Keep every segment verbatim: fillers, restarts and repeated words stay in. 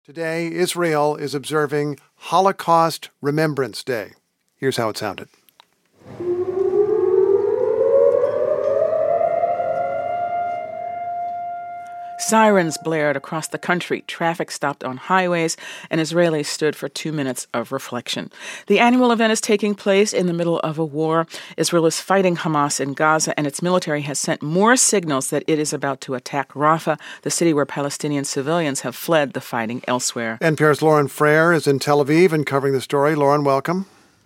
Today, Israel is observing Holocaust Remembrance Day. Here's how it sounded. Sirens blared across the country, traffic stopped on highways, and Israelis stood for two minutes of reflection. The annual event is taking place in the middle of a war. Israel is fighting Hamas in Gaza, and its military has sent more signals that it is about to attack Rafah, the city where Palestinian civilians have fled the fighting elsewhere. N P R's Lauren Frere is in Tel Aviv and covering the story. Lauren, welcome.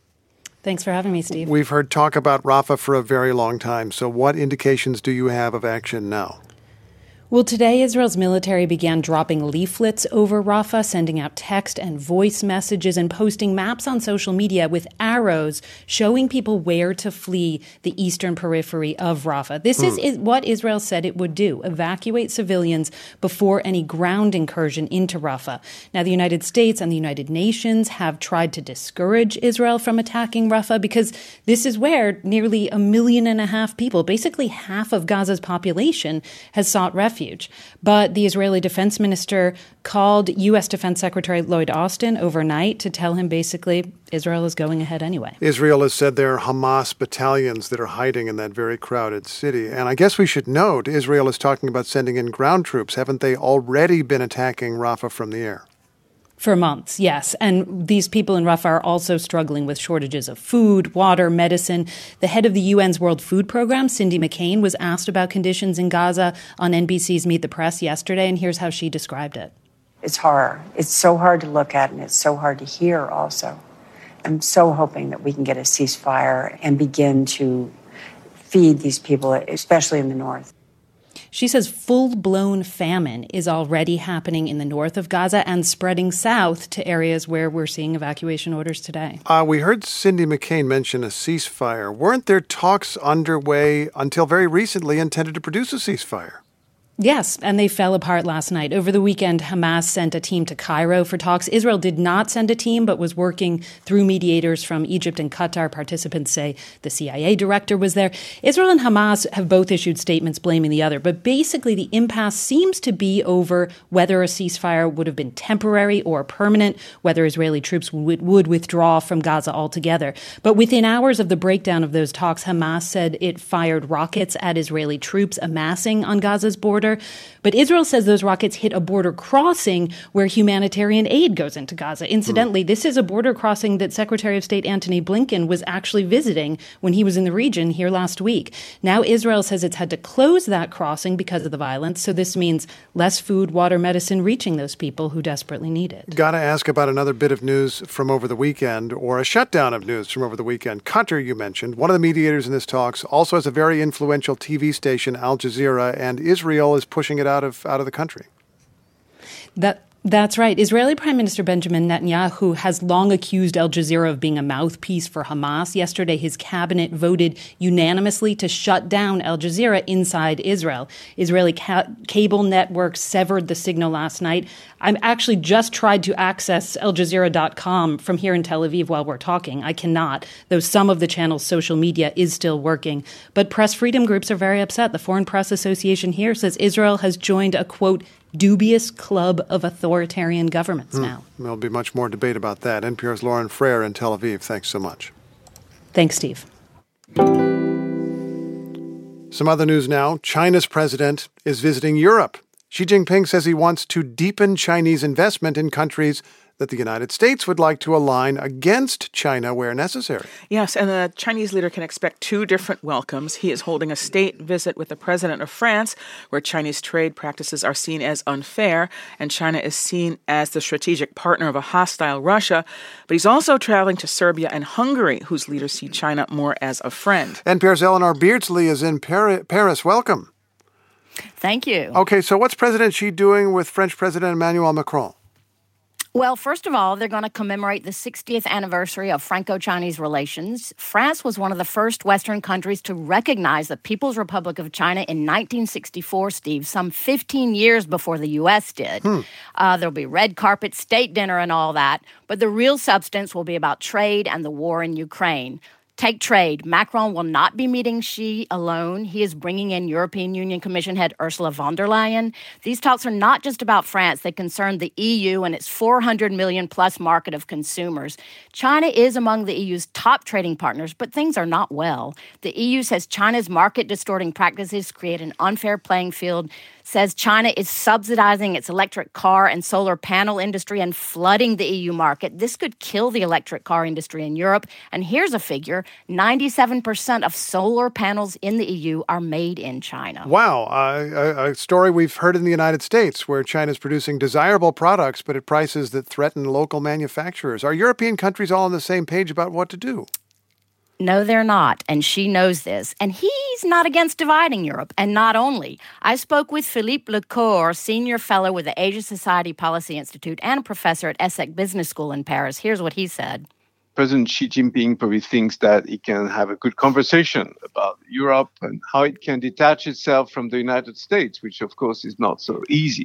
Thanks for having me, Steve. We've heard talk about Rafah for a very long time, so what indications do you have of action now? Well, today, Israel's military began dropping leaflets over Rafah, sending out text and voice messages and posting maps on social media with arrows showing people where to flee the eastern periphery of Rafah. This mm. is what Israel said it would do, evacuate civilians before any ground incursion into Rafah. Now, the United States and the United Nations have tried to discourage Israel from attacking Rafah because this is where nearly a million and a half people, basically half of Gaza's population, has sought refuge. But the Israeli defense minister called U S Defense Secretary Lloyd Austin overnight to tell him basically Israel is going ahead anyway. Israel has said there are Hamas battalions that are hiding in that very crowded city. And I guess we should note Israel is talking about sending in ground troops. Haven't they already been attacking Rafah from the air? For months, yes. And these people in Rafah are also struggling with shortages of food, water, medicine. The head of the U N's World Food Program, Cindy McCain, was asked about conditions in Gaza on N B C's Meet the Press yesterday, and here's how she described it. It's horror. It's so hard to look at, and it's so hard to hear also. I'm so hoping that we can get a ceasefire and begin to feed these people, especially in the north. She says full-blown famine is already happening in the north of Gaza and spreading south to areas where we're seeing evacuation orders today. Uh, we heard Cindy McCain mention a ceasefire. Weren't there talks underway until very recently intended to produce a ceasefire? Yes, and they fell apart last night. Over the weekend, Hamas sent a team to Cairo for talks. Israel did not send a team, but was working through mediators from Egypt and Qatar. Participants say the C I A director was there. Israel and Hamas have both issued statements blaming the other, but basically the impasse seems to be over whether a ceasefire would have been temporary or permanent, whether Israeli troops would, would withdraw from Gaza altogether. But within hours of the breakdown of those talks, Hamas said it fired rockets at Israeli troops amassing on Gaza's border. But Israel says those rockets hit a border crossing where humanitarian aid goes into Gaza. Incidentally, mm. this is a border crossing that Secretary of State Antony Blinken was actually visiting when he was in the region here last week. Now Israel says it's had to close that crossing because of the violence. So this means less food, water, medicine reaching those people who desperately need it. Got to ask about another bit of news from over the weekend, or a shutdown of news from over the weekend. Qatar, you mentioned, one of the mediators in this talks, also has a very influential T V station, Al Jazeera, and Israel is pushing it out of out of the country. That That's right. Israeli Prime Minister Benjamin Netanyahu has long accused Al Jazeera of being a mouthpiece for Hamas. Yesterday, his cabinet voted unanimously to shut down Al Jazeera inside Israel. Israeli ca- cable networks severed the signal last night. I actually just tried to access Al Jazeera dot com from here in Tel Aviv while we're talking. I cannot, though some of the channel's social media is still working. But press freedom groups are very upset. The Foreign Press Association here says Israel has joined a, quote, dubious club of authoritarian governments hmm. now. There'll be much more debate about that. N P R's Lauren Frere in Tel Aviv. Thanks so much. Thanks, Steve. Some other news now. China's president is visiting Europe. Xi Jinping says he wants to deepen Chinese investment in countries that the United States would like to align against China where necessary. Yes, and the Chinese leader can expect two different welcomes. He is holding a state visit with the president of France, where Chinese trade practices are seen as unfair, and China is seen as the strategic partner of a hostile Russia. But he's also traveling to Serbia and Hungary, whose leaders see China more as a friend. N P R's Eleanor Beardsley is in Paris. Welcome. Thank you. Okay, so what's President Xi doing with French President Emmanuel Macron? Well, first of all, they're going to commemorate the sixtieth anniversary of Franco-Chinese relations. France was one of the first Western countries to recognize the People's Republic of China in nineteen sixty-four, Steve, some fifteen years before the U S did. Hmm. Uh, there'll be red carpet, state dinner, and all that. But the real substance will be about trade and the war in Ukraine. Take trade. Macron will not be meeting Xi alone. He is bringing in European Union Commission head Ursula von der Leyen. These talks are not just about France. They concern the E U and its four hundred million plus market of consumers. China is among the E U's top trading partners, but things are not well. The E U says China's market-distorting practices create an unfair playing field, says China is subsidizing its electric car and solar panel industry and flooding the E U market. This could kill the electric car industry in Europe. And here's a figure. ninety-seven percent of solar panels in the E U are made in China. Wow. Uh, a, a story we've heard in the United States where China is producing desirable products, but at prices that threaten local manufacturers. Are European countries all on the same page about what to do? No, they're not, and Xi knows this. And he's not against dividing Europe. And not only. I spoke with Philippe Lecour, senior fellow with the Asia Society Policy Institute and a professor at ESSEC Business School in Paris. Here's what he said. President Xi Jinping probably thinks that he can have a good conversation about Europe and how it can detach itself from the United States, which, of course, is not so easy.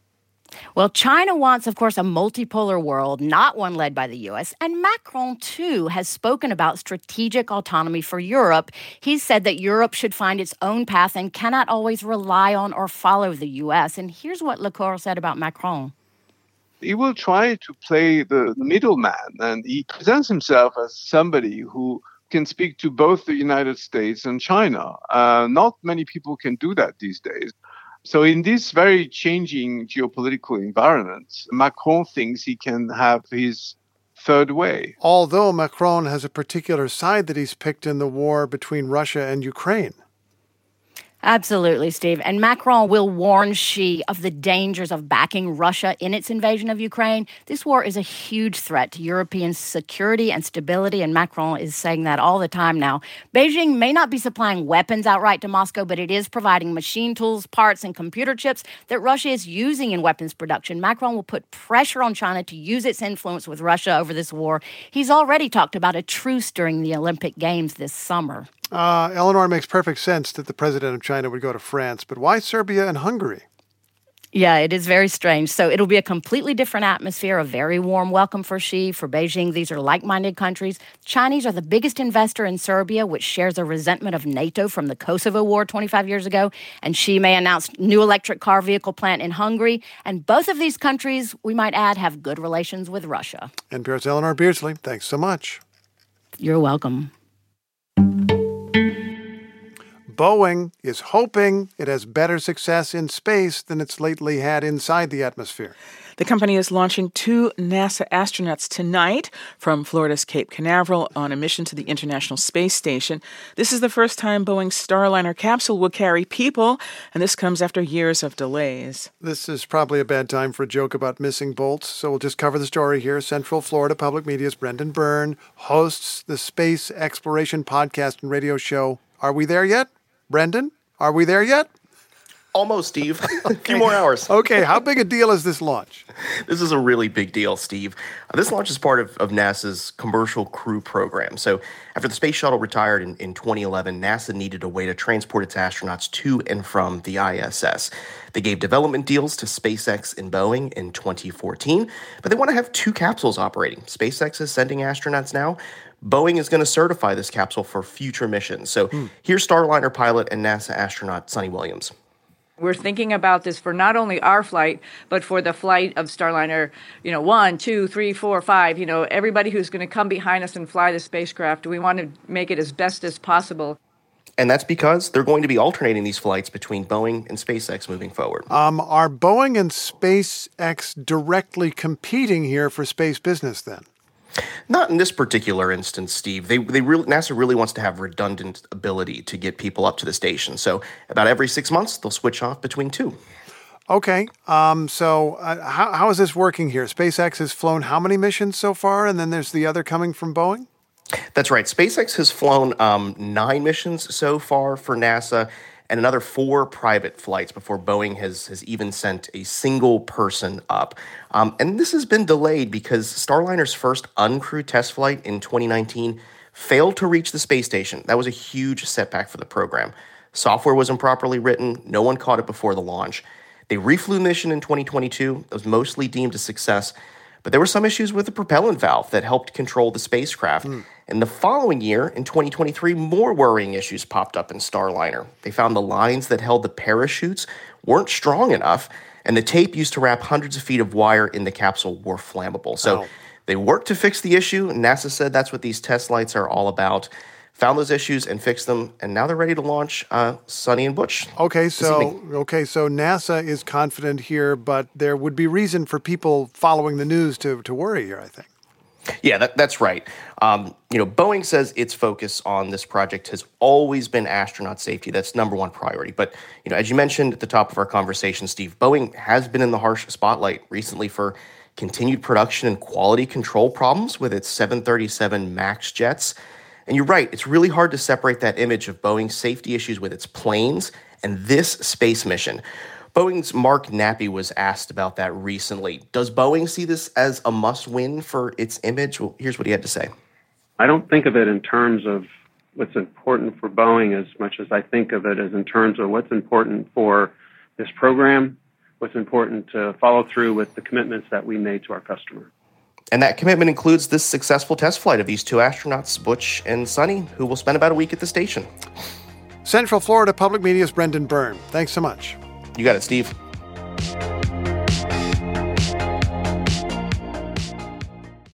Well, China wants, of course, a multipolar world, not one led by the U S. And Macron, too, has spoken about strategic autonomy for Europe. He said that Europe should find its own path and cannot always rely on or follow the U S. And here's what Lecour said about Macron. He will try to play the middleman, and he presents himself as somebody who can speak to both the United States and China. Uh, not many people can do that these days. So in this very changing geopolitical environment, Macron thinks he can have his third way. Although Macron has a particular side that he's picked in the war between Russia and Ukraine. Absolutely, Steve. And Macron will warn Xi of the dangers of backing Russia in its invasion of Ukraine. This war is a huge threat to European security and stability, and Macron is saying that all the time now. Beijing may not be supplying weapons outright to Moscow, but it is providing machine tools, parts, and computer chips that Russia is using in weapons production. Macron will put pressure on China to use its influence with Russia over this war. He's already talked about a truce during the Olympic Games this summer. Uh, Eleanor, it makes perfect sense that the president of China would go to France, but why Serbia and Hungary? Yeah, it is very strange. So it'll be a completely different atmosphere, a very warm welcome for Xi, for Beijing. These are like-minded countries. Chinese are the biggest investor in Serbia, which shares a resentment of NATO from the Kosovo War twenty-five years ago. And Xi may announce new electric car vehicle plant in Hungary. And both of these countries, we might add, have good relations with Russia. N P R's Eleanor Beardsley, thanks so much. You're welcome. Boeing is hoping it has better success in space than it's lately had inside the atmosphere. The company is launching two NASA astronauts tonight from Florida's Cape Canaveral on a mission to the International Space Station. This is the first time Boeing's Starliner capsule will carry people, and this comes after years of delays. This is probably a bad time for a joke about missing bolts, so we'll just cover the story here. Central Florida Public Media's Brendan Byrne hosts the Space Exploration podcast and radio show. Are we there yet? Brendan, are we there yet? Almost, Steve. A few more hours. Okay, how big a deal is this launch? This is a really big deal, Steve. Uh, this launch is part of, of NASA's Commercial Crew Program. So after the Space Shuttle retired in, in twenty eleven, NASA needed a way to transport its astronauts to and from the I S S. They gave development deals to SpaceX and Boeing in twenty fourteen, but they want to have two capsules operating. SpaceX is sending astronauts now. Boeing is going to certify this capsule for future missions. So hmm. here's Starliner pilot and NASA astronaut Sunny Williams. We're thinking about this for not only our flight, but for the flight of Starliner, you know, one, two, three, four, five, you know, everybody who's going to come behind us and fly the spacecraft. We want to make it as best as possible. And that's because they're going to be alternating these flights between Boeing and SpaceX moving forward. Um, are Boeing and SpaceX directly competing here for space business then? Not in this particular instance, Steve. They, they really, NASA really wants to have redundant ability to get people up to the station. So about every six months, they'll switch off between two. Okay. Um, so uh, how, how is this working here? SpaceX has flown how many missions so far? And then there's the other coming from Boeing? That's right. SpaceX has flown um, nine missions so far for NASA and another four private flights before Boeing has, has even sent a single person up. Um, and this has been delayed because Starliner's first uncrewed test flight in twenty nineteen failed to reach the space station. That was a huge setback for the program. Software was improperly written. No one caught it before the launch. They reflew the mission in twenty twenty-two. It was mostly deemed a success. But there were some issues with the propellant valve that helped control the spacecraft. Mm. In the following year, in twenty twenty-three, more worrying issues popped up in Starliner. They found the lines that held the parachutes weren't strong enough, and the tape used to wrap hundreds of feet of wire in the capsule were flammable. So oh. they worked to fix the issue, and NASA said that's what these test flights are all about. Found those issues and fixed them, and now they're ready to launch uh, Sonny and Butch. Okay, so okay, so NASA is confident here, but there would be reason for people following the news to, to worry here, I think. Yeah, that, that's right. Um, you know, Boeing says its focus on this project has always been astronaut safety. That's number one priority. But, you know, as you mentioned at the top of our conversation, Steve, Boeing has been in the harsh spotlight recently for continued production and quality control problems with its seven thirty-seven MAX jets. And you're right, it's really hard to separate that image of Boeing's safety issues with its planes and this space mission. Boeing's Mark Nappy was asked about that recently. Does Boeing see this as a must-win for its image? Well, here's what he had to say. I don't think of it in terms of what's important for Boeing as much as I think of it as in terms of what's important for this program, what's important to follow through with the commitments that we made to our customer. And that commitment includes this successful test flight of these two astronauts, Butch and Sonny, who will spend about a week at the station. Central Florida Public Media's Brendan Byrne. Thanks so much. You got it, Steve.